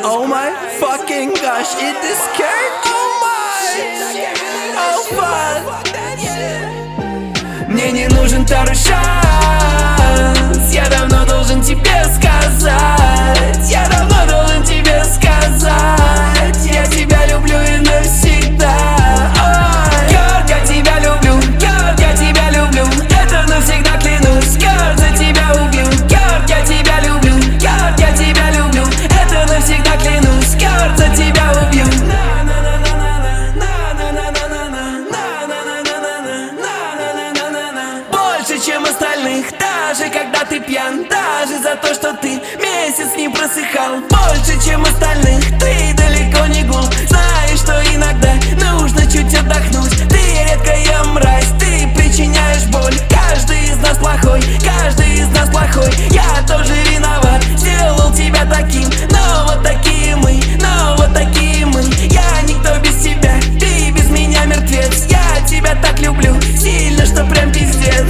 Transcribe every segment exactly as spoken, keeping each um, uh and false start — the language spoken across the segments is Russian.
Oh my fucking gosh, it is scared. Oh my, oh fuck. Мне не нужен второй шанс. Я давно должен тебе сказать. Я давно должен тебе сказать. Я тебя люблю и навсегда. Ой, Георг, я тебя люблю. Георг, я тебя люблю. Это навсегда клянусь. Георг, за тебя убью. Георг, я тебя люблю. Георг, я тебя люблю. Это навсегда клянусь. Георг, за тебя убью. Больше, чем остальных, даже когда ты пьян. Даже за то, что ты месяц не просыхал. Больше, чем остальных, ты далеко не глуп. Знаешь, что иногда нужно чуть отдохнуть. Ты редкая мразь, ты причиняешь боль. Каждый из нас плохой, каждый из нас плохой. Я тоже виноват, сделал тебя таким. Но вот такие мы, но вот такие мы. Я никто без тебя, ты без меня мертвец. Я тебя так люблю, сильно, что прям пиздец.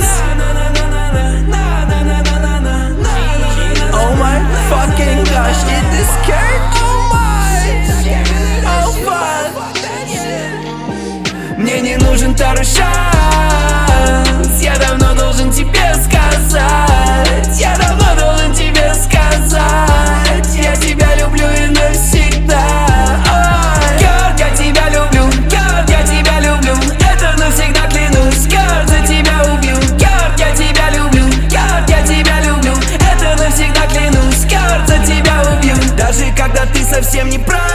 Oh my fucking gosh, it is scared. Oh my, oh fuck. Мне не нужен второй шанс. Я давно должен тебе сказать. Я давно должен тебе сказать. Я тебя люблю и навсегда. Ой, Георг, я тебя люблю. Георг, я тебя люблю. Это навсегда клянусь. Георг, за тебя убью. Георг, я тебя люблю. Георг, я тебя люблю. Это навсегда клянусь. Георг, за тебя убью. Даже когда ты совсем не прав,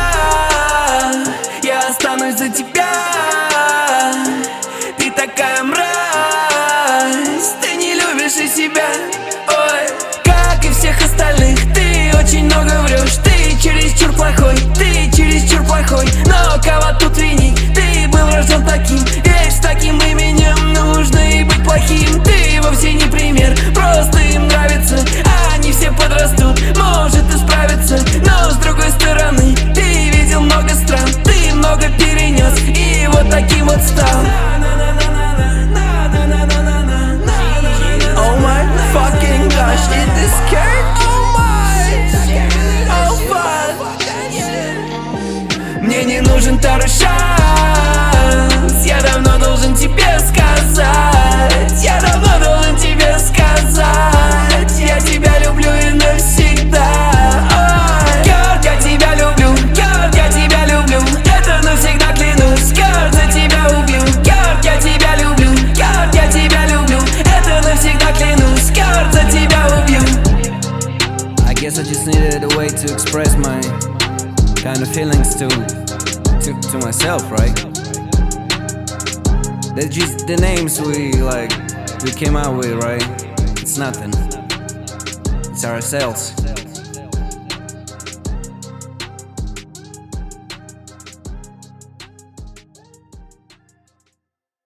я останусь за тебя. Ты такая мразь, ты не любишь и себя. Ой, как и всех остальных, ты очень много врешь. Ты чересчур плохой, ты чересчур плохой. Но кого тут винить? Ты был рожден таким, ведь с таким именем нужно и быть плохим. Ты вовсе не пример, просто им нравится. Они все подрастут, может и справиться. Но с другой стороны, ты видел много стран, ты много перенес и вот таким вот стал. Oh my fucking gosh, it is scared. Oh my, oh fuck. Мне не нужен второй шанс. Я давно должен тебе сказать. Я давно должен тебе сказать. Я тебя люблю и навсегда. Ой, Георг, я тебя люблю. Георг, я тебя люблю. Это навсегда клянусь. Георг, за тебя убью. Георг, я тебя люблю. Георг, я тебя люблю. Это навсегда клянусь. Георг, за тебя убью. I guess I just needed a way to express my kind of feelings to to, to myself, right? They're just the names we like we came out with, right? It's nothing. It's ourselves.